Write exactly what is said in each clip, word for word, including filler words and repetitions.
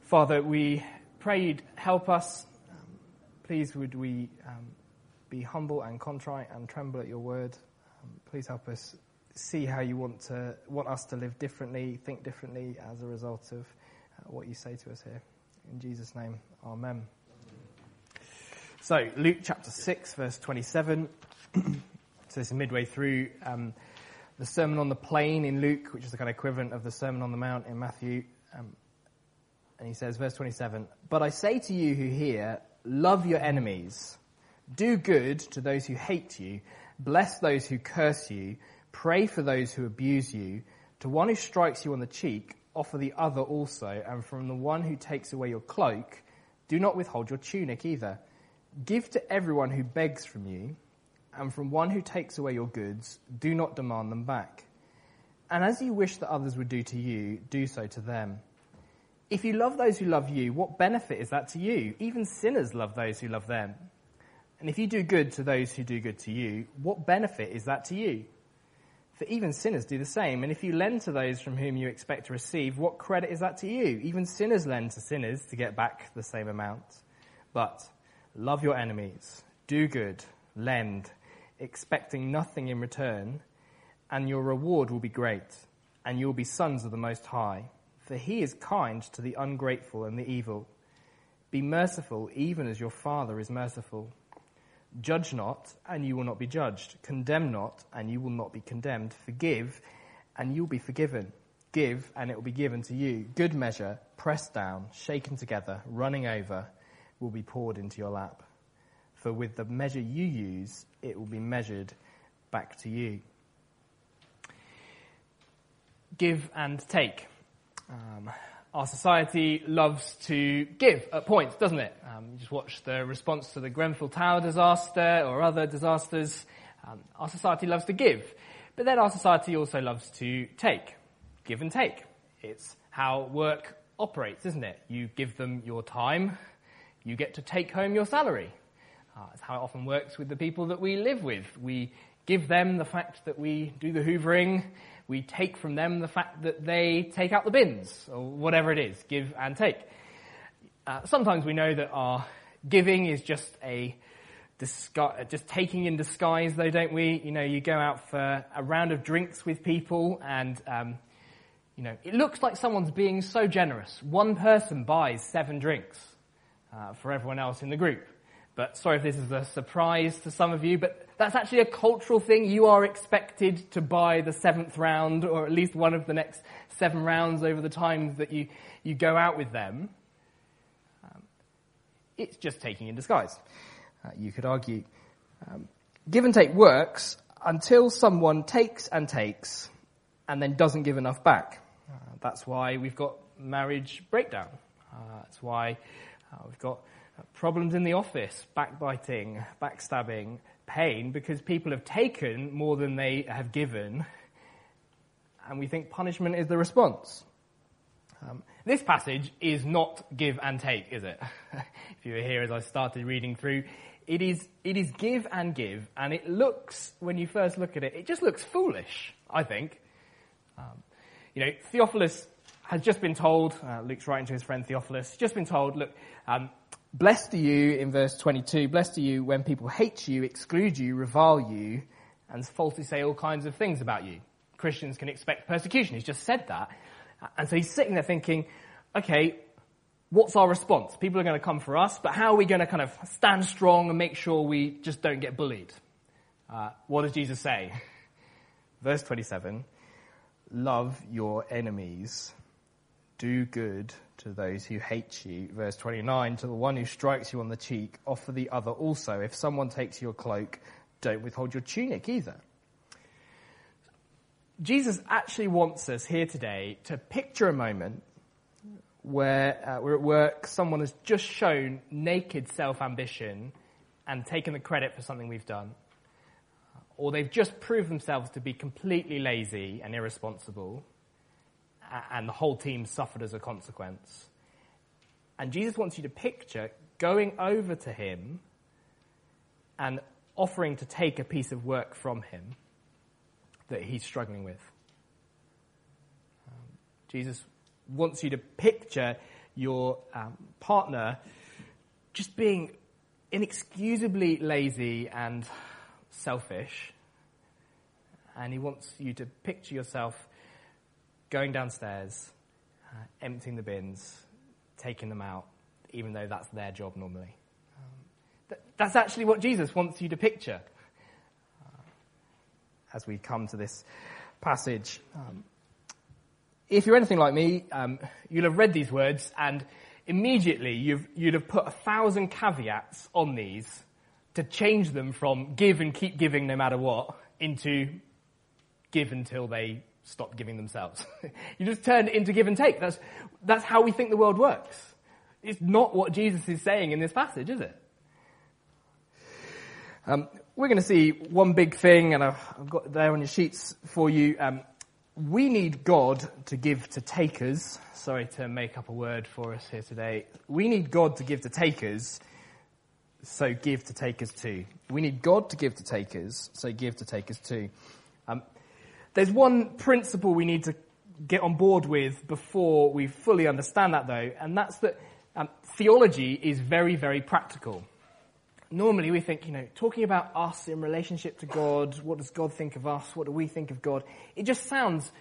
Father, we pray you'd help us. Um, please would we um, be humble and contrite and tremble at your word. Um, please help us see how you want to want us to live differently, think differently as a result of uh, what you say to us here. In Jesus' name, amen. So, Luke chapter six, verse twenty-seven. So this is midway through um, the Sermon on the Plain in Luke, which is the kind of equivalent of the Sermon on the Mount in Matthew. Um, and he says, verse twenty-seven, "But I say to you who hear, love your enemies, do good to those who hate you, bless those who curse you, pray for those who abuse you. To one who strikes you on the cheek, offer the other also, and from the one who takes away your cloak, do not withhold your tunic either. Give to everyone who begs from you, and from one who takes away your goods, do not demand them back. And as you wish that others would do to you, do so to them. If you love those who love you, what benefit is that to you? Even sinners love those who love them. And if you do good to those who do good to you, what benefit is that to you? For even sinners do the same. And if you lend to those from whom you expect to receive, what credit is that to you? Even sinners lend to sinners to get back the same amount. But love your enemies, do good, lend, expecting nothing in return, and your reward will be great, and you will be sons of the Most High. For he is kind to the ungrateful and the evil. Be merciful, even as your Father is merciful. Judge not, and you will not be judged. Condemn not, and you will not be condemned. Forgive, and you will be forgiven. Give, and it will be given to you. Good measure, pressed down, shaken together, running over, will be poured into your lap. For with the measure you use, it will be measured back to you." Give and take. Um, our society loves to give at points, doesn't it? Um, you just watch the response to the Grenfell Tower disaster or other disasters. Um, our society loves to give. But then our society also loves to take. Give and take. It's how work operates, isn't it? You give them your time, you get to take home your salary. Uh, it's how it often works with the people that we live with. We give them the fact that we do the hoovering. We take from them the fact that they take out the bins, or whatever it is, give and take. Uh, sometimes we know that our giving is just a disgu- just taking in disguise, though, don't we? You know, you go out for a round of drinks with people, and um, you know, it looks like someone's being so generous. One person buys seven drinks uh, for everyone else in the group. But sorry if this is a surprise to some of you, but that's actually a cultural thing. You are expected to buy the seventh round, or at least one of the next seven rounds over the times that you, you go out with them. Um, it's just taking in disguise, uh, you could argue. Um, give and take works until someone takes and takes and then doesn't give enough back. Uh, that's why we've got marriage breakdown. Uh, that's why uh, we've got problems in the office, backbiting, backstabbing, pain, because people have taken more than they have given, and we think punishment is the response. Um, this passage is not give and take, is it? If you were here as I started reading through, it is it is give and give, and it looks, when you first look at it, it just looks foolish, I think. Um, you know, Theophilus has just been told, uh, Luke's writing to his friend Theophilus, just been told, look, um, blessed are you, in verse twenty-two, blessed are you when people hate you, exclude you, revile you, and falsely say all kinds of things about you. Christians can expect persecution. He's just said that. And so he's sitting there thinking, okay, what's our response? People are going to come for us, but how are we going to kind of stand strong and make sure we just don't get bullied? Uh, what does Jesus say? Verse twenty-seven, love your enemies, do good to those who hate you. Verse twenty-nine, to the one who strikes you on the cheek, offer the other also. If someone takes your cloak, don't withhold your tunic either. Jesus actually wants us here today to picture a moment where uh, we're at work, someone has just shown naked self-ambition and taken the credit for something we've done. Or they've just proved themselves to be completely lazy and irresponsible, and the whole team suffered as a consequence. And Jesus wants you to picture going over to him and offering to take a piece of work from him that he's struggling with. Um, Jesus wants you to picture your um, partner just being inexcusably lazy and selfish, and he wants you to picture yourself going downstairs, uh, emptying the bins, taking them out, even though that's their job normally. Um, th- that's actually what Jesus wants you to picture uh, as we come to this passage. Um, if you're anything like me, um, you'll have read these words, and immediately you've, you'd have put a thousand caveats on these to change them from give and keep giving no matter what into give until they stop giving themselves. You just turn it into give and take. That's, that's how we think the world works. It's not what Jesus is saying in this passage, is it? Um, we're going to see one big thing, and I've, I've got it there on your sheets for you. Um, we need God to give to takers. Sorry to make up a word for us here today. We need God to give to takers, so give to takers too. We need God to give to takers, so give to takers too. Um, there's one principle we need to get on board with before we fully understand that, though, and that's that um, theology is very, very practical. Normally we think, you know, talking about us in relationship to God, what does God think of us, what do we think of God, it just sounds,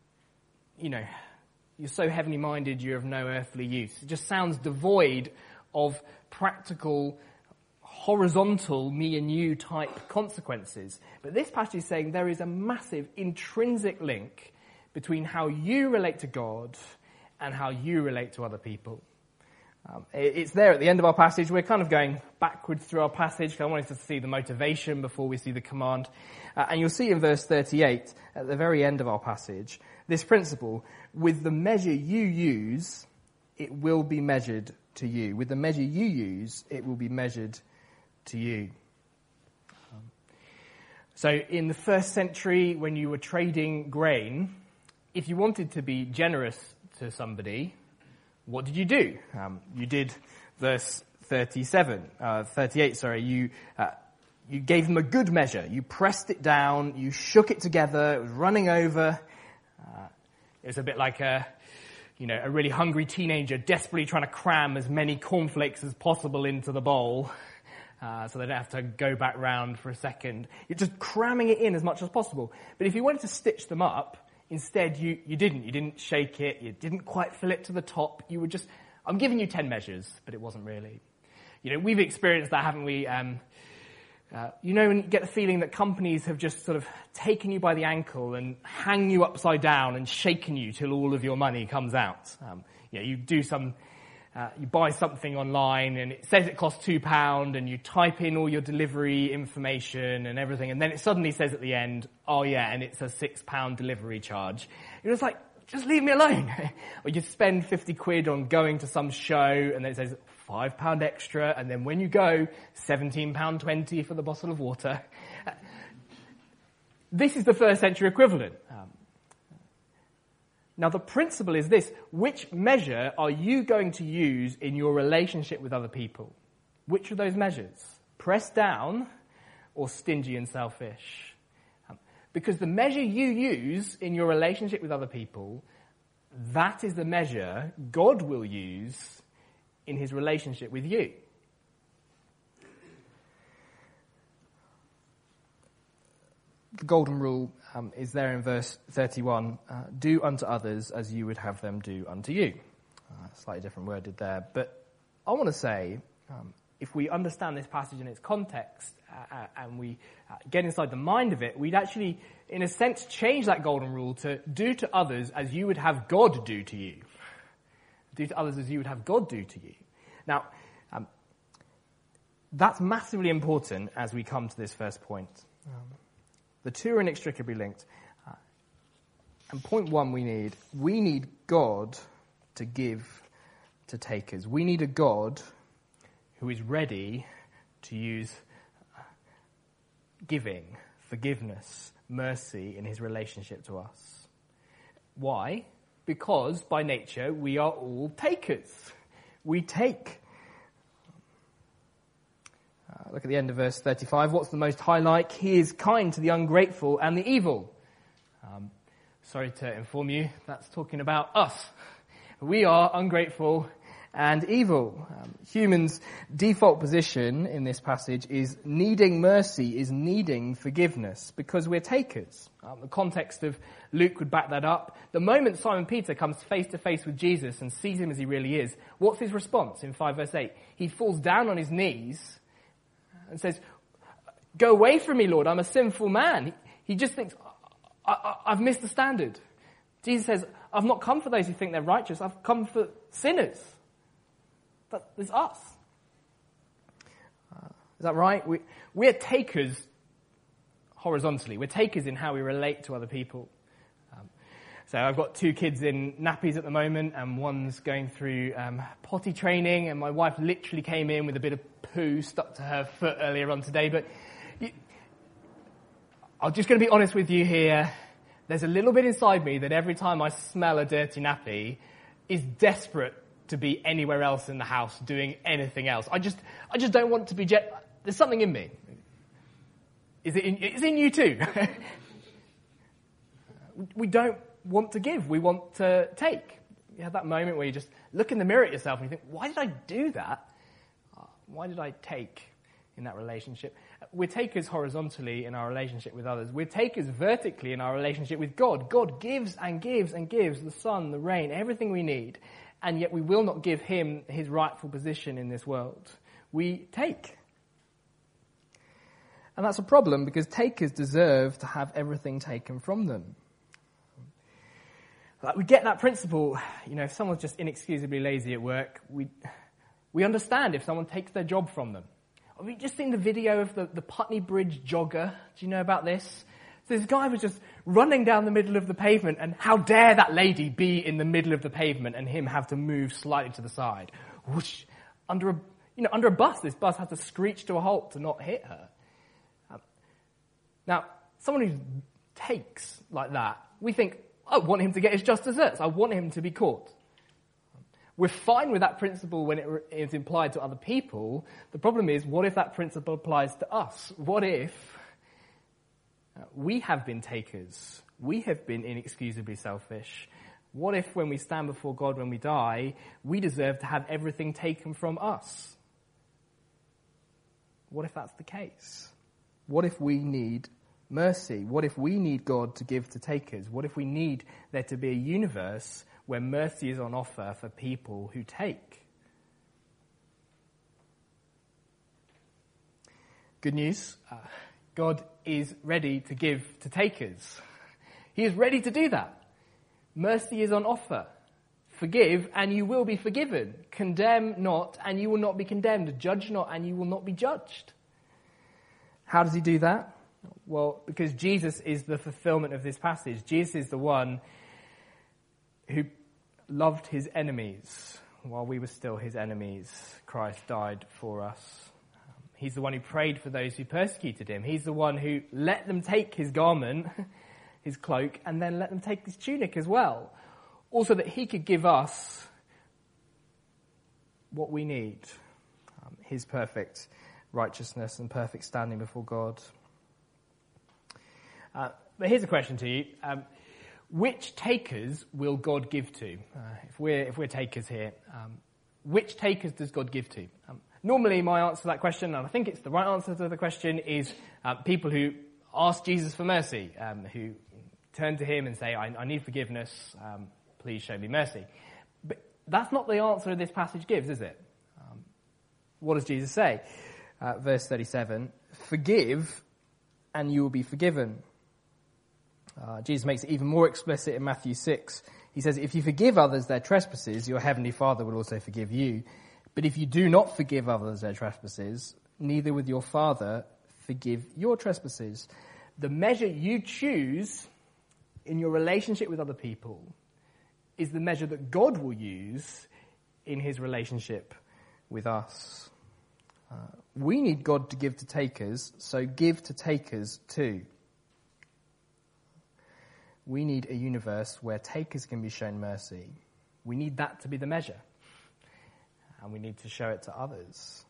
you know, you're so heavenly minded you're of no earthly use. It just sounds devoid of practical, horizontal, me and you type consequences. But this passage is saying there is a massive intrinsic link between how you relate to God and how you relate to other people. Um, it's there at the end of our passage. We're kind of going backwards through our passage because I wanted to see the motivation before we see the command. Uh, and you'll see in verse thirty-eight, at the very end of our passage, this principle: with the measure you use, it will be measured to you. With the measure you use, it will be measured to you. Um, so in the first century, when you were trading grain, if you wanted to be generous to somebody, what did you do? Um, you did verse thirty-seven, uh, thirty-eight, sorry, you, uh, you gave them a good measure. You pressed it down, you shook it together, it was running over. Uh, it was a bit like a, you know, a really hungry teenager desperately trying to cram as many cornflakes as possible into the bowl, uh, so they don't have to go back round for a second. You're just cramming it in as much as possible. But if you wanted to stitch them up, instead, you, you didn't. You didn't shake it. You didn't quite fill it to the top. You were just, I'm giving you ten measures, but it wasn't really. You know, we've experienced that, haven't we? Um, uh, you know, when you get the feeling that companies have just sort of taken you by the ankle and hang you upside down and shaken you till all of your money comes out. Um, you know, you do some, uh, you buy something online and it says it costs two pounds and you type in all your delivery information and everything, and then it suddenly says at the end, oh yeah, and it's a six pound delivery charge. You're just like, just leave me alone. Or you spend fifty quid on going to some show and then it says five pound extra, and then when you go, seventeen pound twenty for the bottle of water. This is the first century equivalent. Um, Now, the principle is this: which measure are you going to use in your relationship with other people? Which of those measures? Pressed down or stingy and selfish? Um, because the measure you use in your relationship with other people, that is the measure God will use in his relationship with you. The golden rule um, is there in verse thirty-one. Uh, do unto others as you would have them do unto you. Uh, slightly different worded there. But I want to say, um, if we understand this passage in its context uh, and we uh, get inside the mind of it, we'd actually, in a sense, change that golden rule to do to others as you would have God do to you. Do to others as you would have God do to you. Now, um, that's massively important as we come to this first point. Um, The two are inextricably linked. Uh, and point one we need, we need God to give to takers. We need a God who is ready to use giving, forgiveness, mercy in his relationship to us. Why? Because by nature we are all takers. We take. Uh, look at the end of verse thirty-five. What's the Most High like? He is kind to the ungrateful and the evil. Um, sorry to inform you, that's talking about us. We are ungrateful and evil. Um, humans' default position in this passage is needing mercy, is needing forgiveness, because we're takers. Um, the context of Luke would back that up. The moment Simon Peter comes face to face with Jesus and sees him as he really is, what's his response in five verse eight? He falls down on his knees and says, "Go away from me, Lord, I'm a sinful man." He, he just thinks, I, I, I've missed the standard. Jesus says, "I've not come for those who think they're righteous, I've come for sinners." That is us. Uh, is that right? We, we're takers horizontally. We're takers in how we relate to other people. Um, so I've got two kids in nappies at the moment, and one's going through um, potty training, and my wife literally came in with a bit of poo stuck to her foot earlier on today. But you, I'm just going to be honest with you here. There's a little bit inside me that every time I smell a dirty nappy is desperate to be anywhere else in the house doing anything else. I just, I just don't want to be, je- there's something in me. Is it in, is it in you too? We don't want to give. We want to take. You have that moment where you just look in the mirror at yourself and you think, why did I do that? Why did I take in that relationship? We're takers horizontally in our relationship with others. We're takers vertically in our relationship with God. God gives and gives and gives the sun, the rain, everything we need. And yet we will not give him his rightful position in this world. We take. And that's a problem because takers deserve to have everything taken from them. Like we get that principle, you know, if someone's just inexcusably lazy at work, we we understand if someone takes their job from them. Have you just seen the video of the, the Putney Bridge jogger? Do you know about this? So this guy was just running down the middle of the pavement, and how dare that lady be in the middle of the pavement and him have to move slightly to the side? Whoosh, under a, you know, under a bus, this bus had to screech to a halt to not hit her. Um, now, someone who takes like that, we think, I want him to get his just desserts. I want him to be caught. We're fine with that principle when it is implied to other people. The problem is, what if that principle applies to us? What if we have been takers? We have been inexcusably selfish. What if when we stand before God when we die, we deserve to have everything taken from us? What if that's the case? What if we need mercy? What if we need God to give to takers? What if we need there to be a universe where mercy is on offer for people who take? Good news. Uh, God is ready to give to takers. He is ready to do that. Mercy is on offer. Forgive, and you will be forgiven. Condemn not, and you will not be condemned. Judge not, and you will not be judged. How does he do that? Well, because Jesus is the fulfillment of this passage. Jesus is the one who loved his enemies while we were still his enemies. Christ died for us. He's the one who prayed for those who persecuted him. He's the one who let them take his garment, his cloak, and then let them take his tunic as well. Also that he could give us what we need, um, his perfect righteousness and perfect standing before God. Uh, but here's a question to you. Um, which takers will God give to? Uh, if we're if we're takers here, um, which takers does God give to? Um, normally my answer to that question, and I think it's the right answer to the question, is uh, people who ask Jesus for mercy, um, who turn to him and say, I, I need forgiveness, um, please show me mercy. But that's not the answer this passage gives, is it? Um, what does Jesus say? Uh, verse thirty-seven, forgive and you will be forgiven. Uh, Jesus makes it even more explicit in Matthew six. He says, if you forgive others their trespasses, your heavenly Father will also forgive you. But if you do not forgive others their trespasses, neither will your Father forgive your trespasses. The measure you choose in your relationship with other people is the measure that God will use in his relationship with us. Uh, we need God to give to takers, so give to takers too. We need a universe where takers can be shown mercy. We need that to be the measure. And we need to show it to others.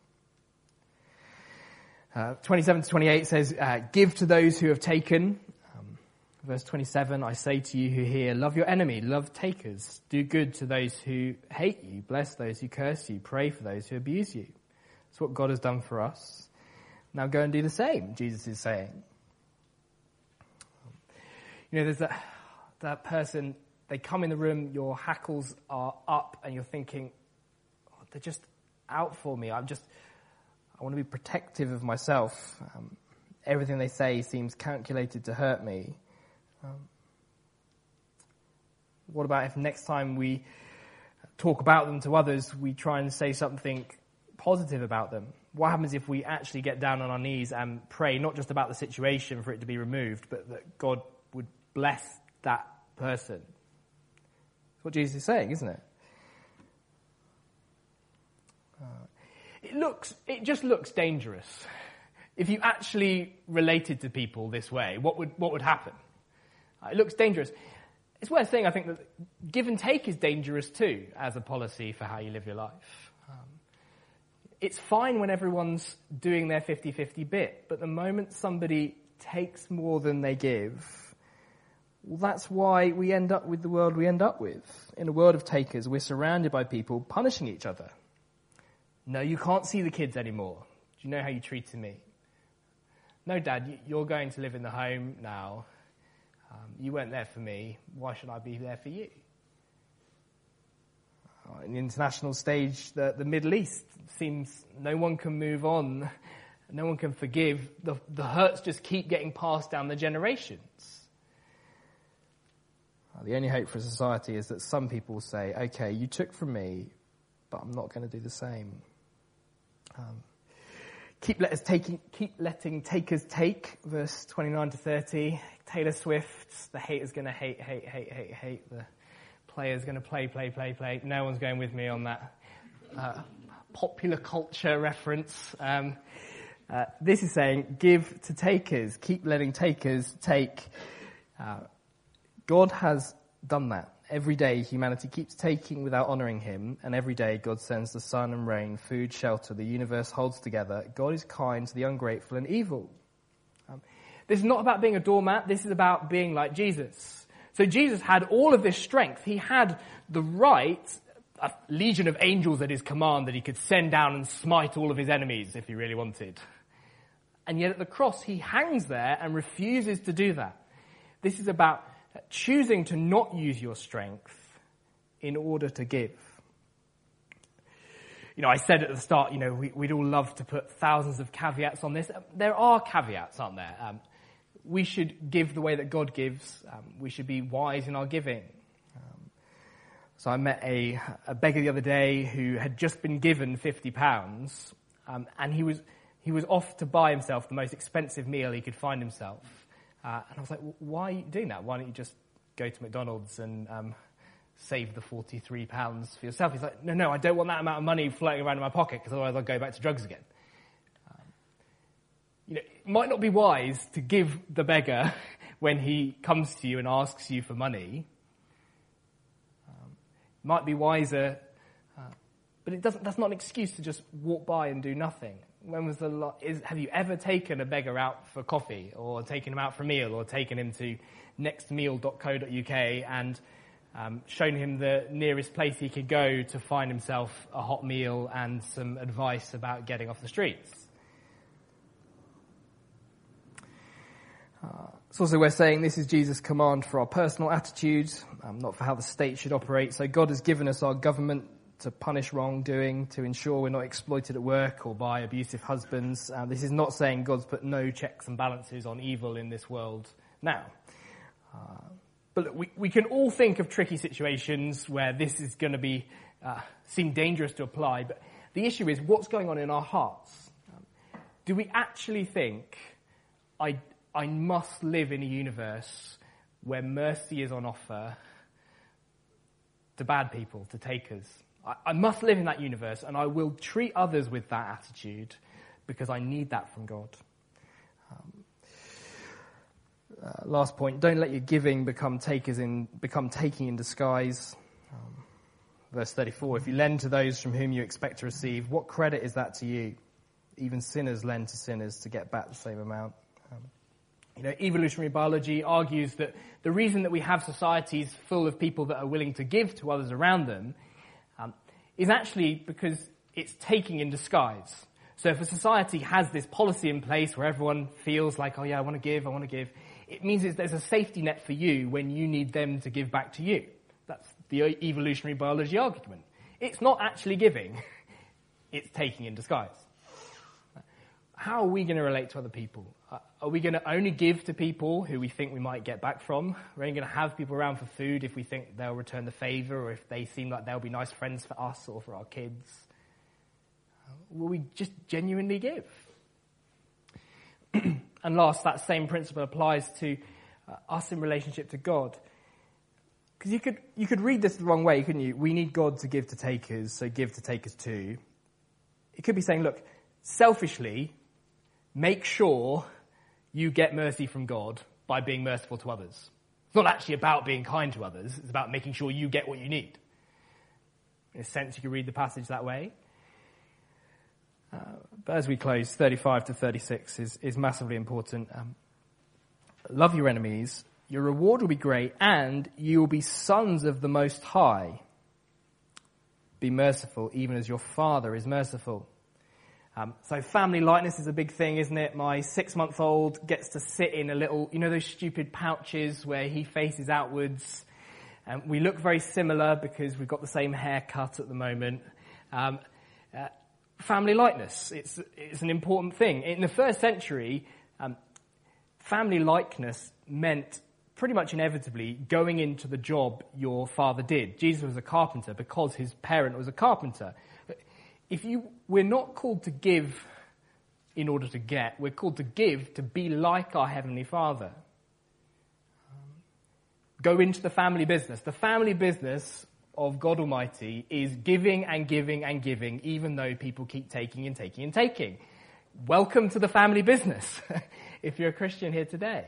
Uh, twenty-seven to twenty-eight says, uh, give to those who have taken. Um, Verse twenty-seven, I say to you who hear, love your enemy, love takers, do good to those who hate you, bless those who curse you, pray for those who abuse you. That's what God has done for us. Now go and do the same, Jesus is saying. You know, there's that, that person, they come in the room, your hackles are up, and you're thinking, oh, they're just out for me. I'm just, I want to be protective of myself. Um, everything they say seems calculated to hurt me. Um, what about if next time we talk about them to others, we try and say something positive about them? What happens if we actually get down on our knees and pray, not just about the situation for it to be removed, but that God would bless that person? That's what Jesus is saying, isn't it? Uh, it looks, it just looks dangerous. If you actually related to people this way, what would what would happen? It looks dangerous. It's worth saying, I think, that give and take is dangerous too as a policy for how you live your life. Um, it's fine when everyone's doing their fifty-fifty bit, but the moment somebody takes more than they give, well, that's why we end up with the world we end up with. In a world of takers, we're surrounded by people punishing each other. No, you can't see the kids anymore. Do you know how you treated me? No, Dad, you're going to live in the home now. Um, you weren't there for me. Why should I be there for you? Uh, in the international stage, the, the Middle East seems no one can move on. No one can forgive. The, the hurts just keep getting passed down the generations. Uh, the only hope for society is that some people say, okay, you took from me, but I'm not going to do the same. Um, Keep, let us taking, keep letting takers take, verse twenty-nine to thirty. Taylor Swift, the hater's going to hate, hate, hate, hate, hate. The player's going to play, play, play, play. No one's going with me on that uh, popular culture reference. Um, uh, this is saying, give to takers. Keep letting takers take. Uh, God has done that. Every day humanity keeps taking without honouring him, and every day God sends the sun and rain, food, shelter, the universe holds together. God is kind to the ungrateful and evil. Um, this is not about being a doormat, this is about being like Jesus. So Jesus had all of this strength. He had the right, a legion of angels at his command that he could send down and smite all of his enemies if he really wanted. And yet at the cross he hangs there and refuses to do that. This is about choosing to not use your strength in order to give. You know, I said at the start, you know, we, we'd all love to put thousands of caveats on this. There are caveats, aren't there? Um, we should give the way that God gives. Um, we should be wise in our giving. Um, so I met a, a beggar the other day who had just been given fifty pounds, um, and he was he was off to buy himself the most expensive meal he could find himself. Uh, and I was like, well, why are you doing that? Why don't you just go to McDonald's and um, save the forty-three pounds for yourself? He's like, no, no, I don't want that amount of money floating around in my pocket because otherwise I'll go back to drugs again. Um, you know, it might not be wise to give the beggar when he comes to you and asks you for money. Um, it might be wiser, uh, but it doesn't. That's not an excuse to just walk by and do nothing. When was the lo- is, have you ever taken a beggar out for coffee, or taken him out for a meal, or taken him to next meal dot co dot uk and um, shown him the nearest place he could go to find himself a hot meal and some advice about getting off the streets? Uh, it's also worth saying this is Jesus' command for our personal attitude, um, not for how the state should operate. So God has given us our government to punish wrongdoing, to ensure we're not exploited at work or by abusive husbands. Uh, this is not saying God's put no checks and balances on evil in this world now. Uh, but look, we, we can all think of tricky situations where this is going to be uh, seem dangerous to apply, but the issue is what's going on in our hearts. Um, do we actually think, I, I must live in a universe where mercy is on offer to bad people, to takers? I must live in that universe, and I will treat others with that attitude because I need that from God. Um, uh, last point, don't let your giving become takers in become taking in disguise. Um, verse thirty-four, if you lend to those from whom you expect to receive, what credit is that to you? Even sinners lend to sinners to get back the same amount. Um, You know, evolutionary biology argues that the reason that we have societies full of people that are willing to give to others around them um, is actually because it's taking in disguise. So if a society has this policy in place where everyone feels like, oh yeah, I want to give, I want to give, it means there's a safety net for you when you need them to give back to you. That's the evolutionary biology argument. It's not actually giving, it's taking in disguise. How are we going to relate to other people? Uh, are we going to only give to people who we think we might get back from? We're only going to have people around for food if we think they'll return the favour, or if they seem like they'll be nice friends for us or for our kids? Uh, will we just genuinely give? And last, that same principle applies to uh, us in relationship to God. Because you could you could read this the wrong way, couldn't you? We need God to give to takers, so give to takers too. It could be saying, look, selfishly, make sure you get mercy from God by being merciful to others. It's not actually about being kind to others. It's about making sure you get what you need. In a sense, you could read the passage that way. Uh, but as we close, thirty-five to thirty-six is, is massively important. Um, love your enemies. Your reward will be great, and you will be sons of the Most High. Be merciful, even as your Father is merciful. Um, so family likeness is a big thing, isn't it? My six-month-old gets to sit in a little, you know those stupid pouches where he faces outwards. Um, we look very similar because we've got the same haircut at the moment. Um, uh, family likeness, it's, it's an important thing. In the first century, um, family likeness meant pretty much inevitably going into the job your father did. Jesus was a carpenter because his parent was a carpenter. If you, we're not called to give in order to get. We're called to give to be like our Heavenly Father. Um, go into the family business. The family business of God Almighty is giving and giving and giving, even though people keep taking and taking and taking. Welcome to the family business, if you're a Christian here today.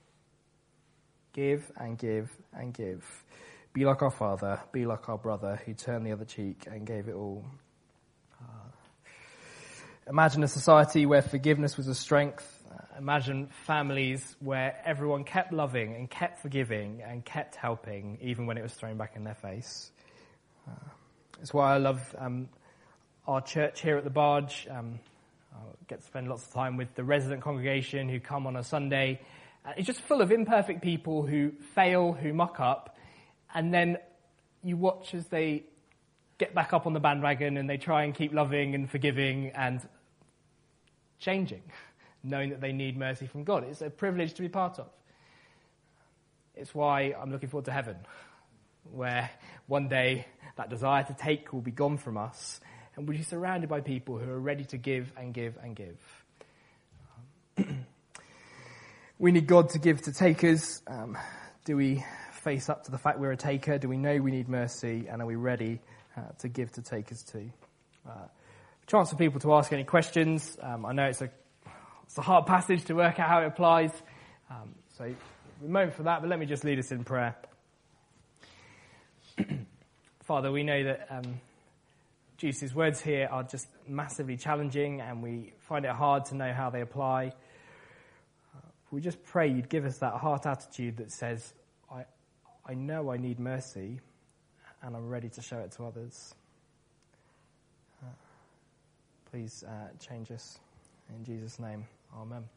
Give and give and give. Be like our Father, be like our brother who turned the other cheek and gave it all. Uh, imagine a society where forgiveness was a strength. Uh, imagine families where everyone kept loving and kept forgiving and kept helping, even when it was thrown back in their face. Uh, it's why I love um, our church here at the Barge. Um, I get to spend lots of time with the resident congregation who come on a Sunday. Uh, it's just full of imperfect people who fail, who muck up, and then you watch as they get back up on the bandwagon and they try and keep loving and forgiving and changing, knowing that they need mercy from God. It's a privilege to be part of. It's why I'm looking forward to heaven, where one day that desire to take will be gone from us and we'll be surrounded by people who are ready to give and give and give. Um, we need God to give to takers. Um, do we face up to the fact we're a taker? Do we know we need mercy? And are we ready uh, to give to takers too? Uh, chance for people to ask any questions. Um, I know it's a it's a hard passage to work out how it applies. Um, so a moment for that, but let me just lead us in prayer. Father, we know that um, Jesus' words here are just massively challenging and we find it hard to know how they apply. Uh, we just pray you'd give us that heart attitude that says, I, I know I need mercy and I'm ready to show it to others. Uh, please uh, change us. In Jesus' name, amen.